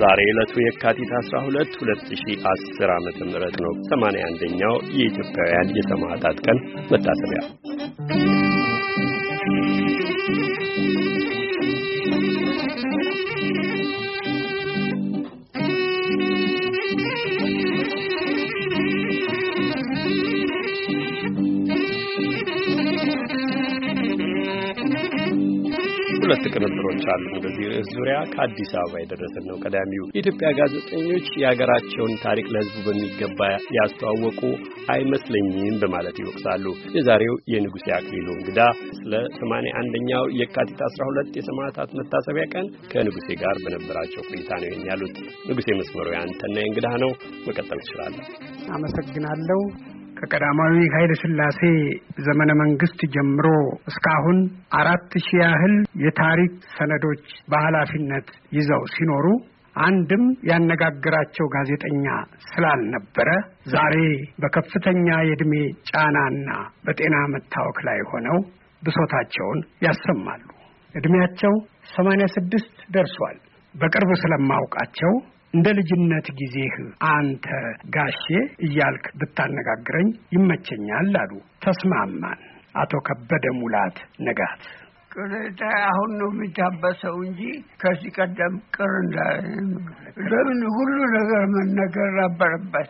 ዛሬ ዕለቱ የካቲት 12 2010 ዓመተ ምህረት ነው። 81ኛው የኢትዮጵያውያን የሰማዕታት ቀን መታሰቢያ ሁለት ቅንብሮች አሉ። በዚህ ዙሪያ ከአዲስ አበባ የደረሰን ነው። ቀዳሚው የኢትዮጵያ ጋዜጠኞች የሀገራቸውን ታሪክ ለሕዝቡ በሚገባ ያስተዋወቁ አይመስለኝም በማለት ይወቅሳሉ። የዛሬው የንጉሴ አክሊሉ እንግዳ ስለ 81ኛው የካቲት 12 የሰማዕታት መታሰቢያ ቀን ከንጉሴ ጋር በነበራቸው ቆይታ ነው ያሉት። ንጉሴ መስመሩ ያንተና እንግዳ ነው። መቀጠል ይችላል። አመሰግናለሁ። ከቀዳማዊ ኃይለ ሥላሴ ዘመነ መንግስት ጀምሮ እስካሁን 4000 ያህል የታሪክ ሰነዶች በኃላፊነት ይዘው ሲኖሩ አንድም ያነጋግራቸው ጋዜጠኛ ስላልነበረ ዛሬ በከፍተኛ የእድሜ ጫናና በጤና መታወክ ላይ ሆነው ብሶታቸውን ያሰማሉ። እድሜያቸው 86 ደርሷል። በቅርብ ስለማውቃቸው እንደ ልጅነት ጊዜህ አንተ ጋሼ እያልክ ብታነጋግረኝ ይመቸኛል አሉ። ተስማማን። አቶ ከበደ ሙላት ነጋት ቅሬታ አሁን ነው የሚታበሰው እንጂ ከዚህ ቀደም ለምን ሁሉ ነገር መነገር ነበረበት።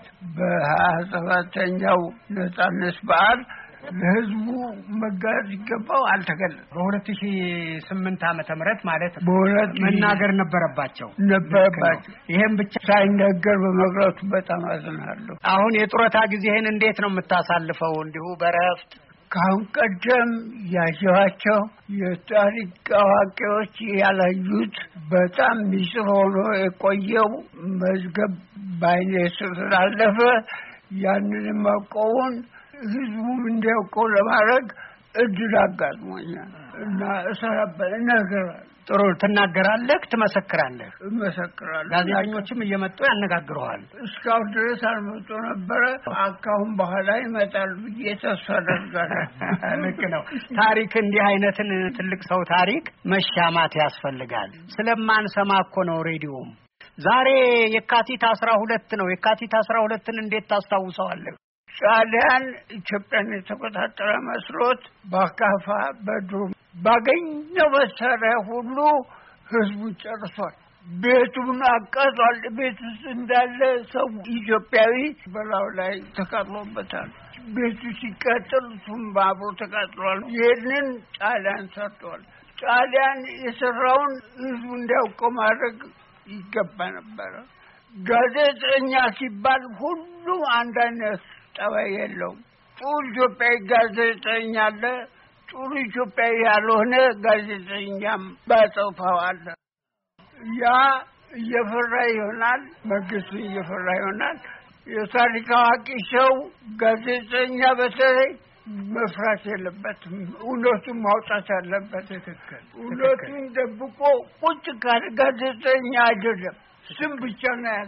በ27ኛው ነጻነት በዓል ለህዝቡ መጋዝ ይገባው አልተገለጸም። በ2008 ዓመተ ምህረት ማለት መናገር ነበረባቸው። ይሄን ብቻ ሳይነገር በመቅረቱ በጣም አዝናለሁ። አሁን የጡረታ ጊዜህን እንዴት ነው የምታሳልፈው? እንዲሁ በረፍት? ካሁን ቀደም ያየኋቸው የታሪክ አዋቂዎች ያላዩት በጣም ሚስጥር ሆኖ የቆየው መዝገብ ባይኔ ስላለፈ ያንን ማቆውን ህዝቡም እንዲያውቀው ለማድረግ እድል አጋጥሞኛል እና እሰራበት ነገር ጥሩ ትናገራለህ፣ ትመሰክራለህ። እመሰክራለሁ። ጋዜጠኞችም እየመጡ ያነጋግሩሃል። እስካሁን ድረስ አልመጡ ነበረ። አካሁን በኋላ ይመጣል ብዬ ተስፋ አደርጋለሁ። ልክ ነው። ታሪክ እንዲህ አይነትን ትልቅ ሰው ታሪክ መሻማት ያስፈልጋል። ስለማንሰማ እኮ ነው ሬዲዮም። ዛሬ የካቲት 12 ነው። የካቲት 12ን እንዴት ታስታውሰዋለህ? ጣሊያን ኢትዮጵያን የተቆጣጠረ መስሎት በአካፋ በዱር ባገኘው መሳሪያ ሁሉ ህዝቡ ጨርሷል። ቤቱን አቃጥሏል። ቤት ውስጥ እንዳለ ሰው ኢትዮጵያዊ በላው ላይ ተቃጥሎበታል። ቤቱ ሲቃጠል እሱም አብሮ ተቃጥሏል። ይህንን ጣሊያን ሰርቷል። ጣሊያን የሰራውን ህዝቡ እንዲያውቀው ማድረግ ይገባ ነበረ። ጋዜጠኛ ሲባል ሁሉም አንድ አይነት ጠባይ የለውም። ጥሩ ኢትዮጵያዊ ጋዜጠኛ አለ፣ ጥሩ ኢትዮጵያዊ ያልሆነ ጋዜጠኛም ባጠፋው አለ። ያ እየፈራ ይሆናል፣ መንግስቱ እየፈራ ይሆናል። የታሪክ አዋቂ ሰው ጋዜጠኛ በተለይ መፍራት የለበትም። እውነቱን ማውጣት አለበት። እውነቱን ደብቆ ቁጭ ካለ ጋዜጠኛ አይደለም። ስም ብቻ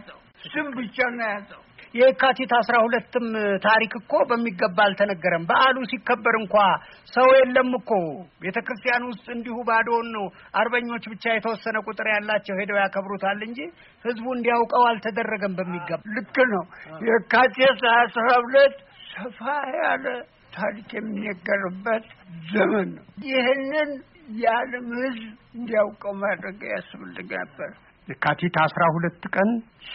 ነው ያዘው። የካቲት 12ም ታሪክ እኮ በሚገባ አልተነገረም። በዓሉ ሲከበር እንኳን ሰው የለም እኮ ቤተክርስቲያን ውስጥ እንዲሁ ባዶን ነው። አርበኞች ብቻ የተወሰነ ቁጥር ያላቸው ሄደው ያከብሩታል እንጂ ህዝቡ እንዲያውቀው አልተደረገም በሚገባ። ልክ ነው። የካቲት 12 ሰፋ ያለ ታሪክ የሚነገርበት ዘመን ነው። ይህንን የዓለም ህዝብ እንዲያውቀው ማድረግ ያስፈልግ ነበር። የካቲት 12 ቀን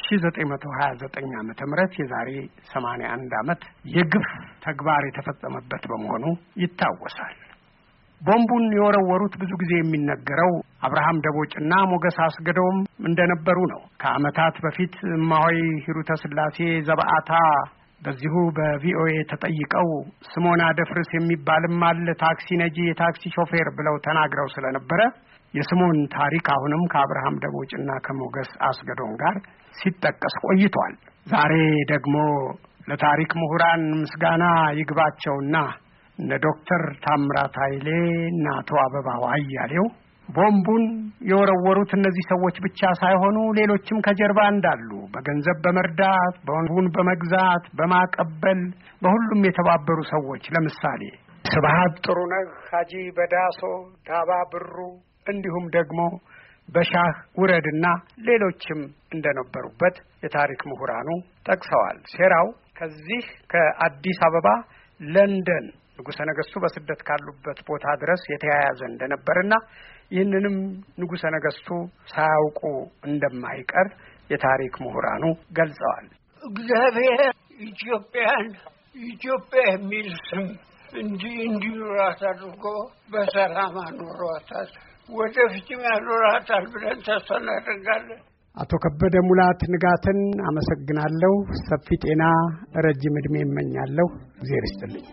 1929 ዓመተ ምህረት የዛሬ 81 ዓመት የግፍ ተግባር የተፈጸመበት በመሆኑ ይታወሳል። ቦምቡን የወረወሩት ብዙ ጊዜ የሚነገረው አብርሃም ደቦጭና ሞገስ አስገዶም እንደነበሩ ነው። ከዓመታት በፊት እማሆይ ሂሩተ ስላሴ ዘበአታ በዚሁ በቪኦኤ ተጠይቀው ስሞና ደፍርስ የሚባልም አለ ታክሲ ነጂ የታክሲ ሾፌር ብለው ተናግረው ስለነበረ የስሞን ታሪክ አሁንም ከአብርሃም ደቦጭና ከሞገስ አስገዶም ጋር ሲጠቀስ ቆይቷል። ዛሬ ደግሞ ለታሪክ ምሁራን ምስጋና ይግባቸውና እነ ዶክተር ታምራት ኃይሌ እና አቶ አበባው አያሌው ቦምቡን የወረወሩት እነዚህ ሰዎች ብቻ ሳይሆኑ ሌሎችም ከጀርባ እንዳሉ በገንዘብ በመርዳት ቦምቡን በመግዛት በማቀበል በሁሉም የተባበሩ ሰዎች ለምሳሌ ስብሐት ጥሩነህ፣ ሀጂ በዳሶ፣ ዳባ ብሩ እንዲሁም ደግሞ በሻህ ውረድና ሌሎችም እንደነበሩበት የታሪክ ምሁራኑ ጠቅሰዋል። ሴራው ከዚህ ከአዲስ አበባ ለንደን ንጉሠ ነገሥቱ በስደት ካሉበት ቦታ ድረስ የተያያዘ እንደነበርና ይህንንም ንጉሠ ነገሥቱ ሳያውቁ እንደማይቀር የታሪክ ምሁራኑ ገልጸዋል። እግዚአብሔር ኢትዮጵያን ኢትዮጵያ የሚል ስም እንዲኖራት አድርጎ በሰላም አኖሯታል። ወደፊትም ያኖራታል ብለን ተስፋ እናደርጋለን። አቶ ከበደ ሙላት ንጋትን አመሰግናለሁ። ሰፊ ጤና፣ ረጅም ዕድሜ እመኛለሁ። እግዚአብሔር ይስጥልኝ።